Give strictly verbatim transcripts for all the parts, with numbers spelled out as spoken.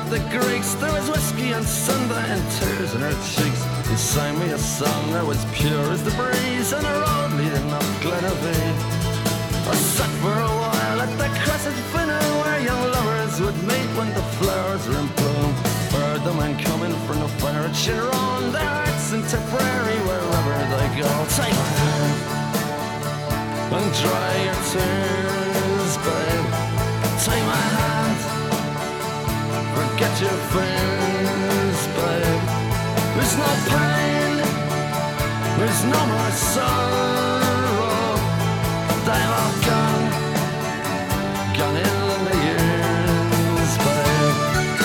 at the Greeks. There was whiskey and Sunday and tears in her cheeks. He sang me a song that was pure as the breeze on a road leading up Glenavee. I sat for a while at the Crescent Funnel where young lovers would meet when the flowers were in bloom. Heard the men coming from the fire at Shinron, their hearts in Tipperary wherever they go. Take my hand and dry your tears, babe. Take my hand, forget your fears, babe. There's no pain, there's no more sorrow. They've all gone, gone in the years, babe.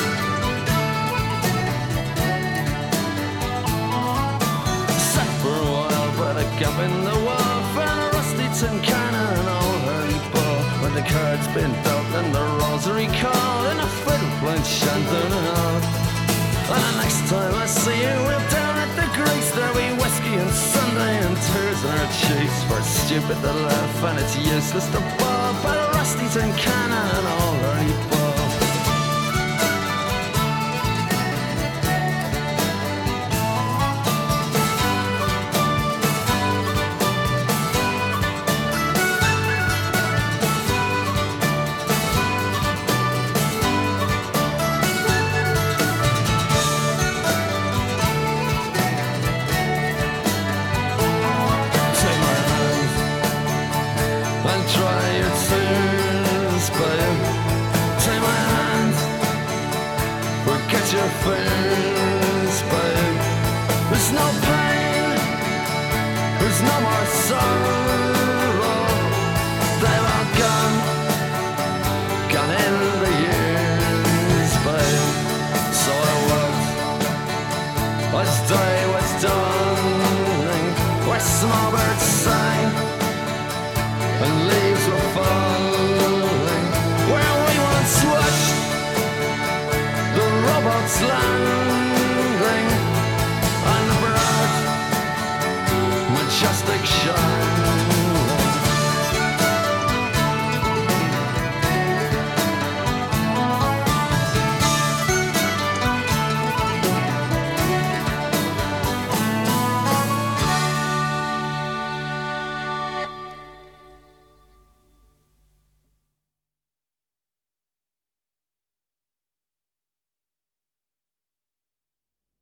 Sat for a while by the gap in the wall, found a rusty tin can and an old hurdy ball. When the cards been dealt and the rosary called, and a fiddle playing Shandon and all. And the next time I see you, we'll down at the Greeks. There'll be whiskey and Sunday and tears in our cheeks. We're stupid to laugh and it's useless to bawl by the rusty tin can and an old hurdy ball. Dry your tears, babe. Take my hand, forget your fears, babe. There's no pain, there's no more sorrow. They've all gone, gone in the years, babe. So I walked as day was dawning, where small birds sang and leaves were falling, where we once watched the robots land.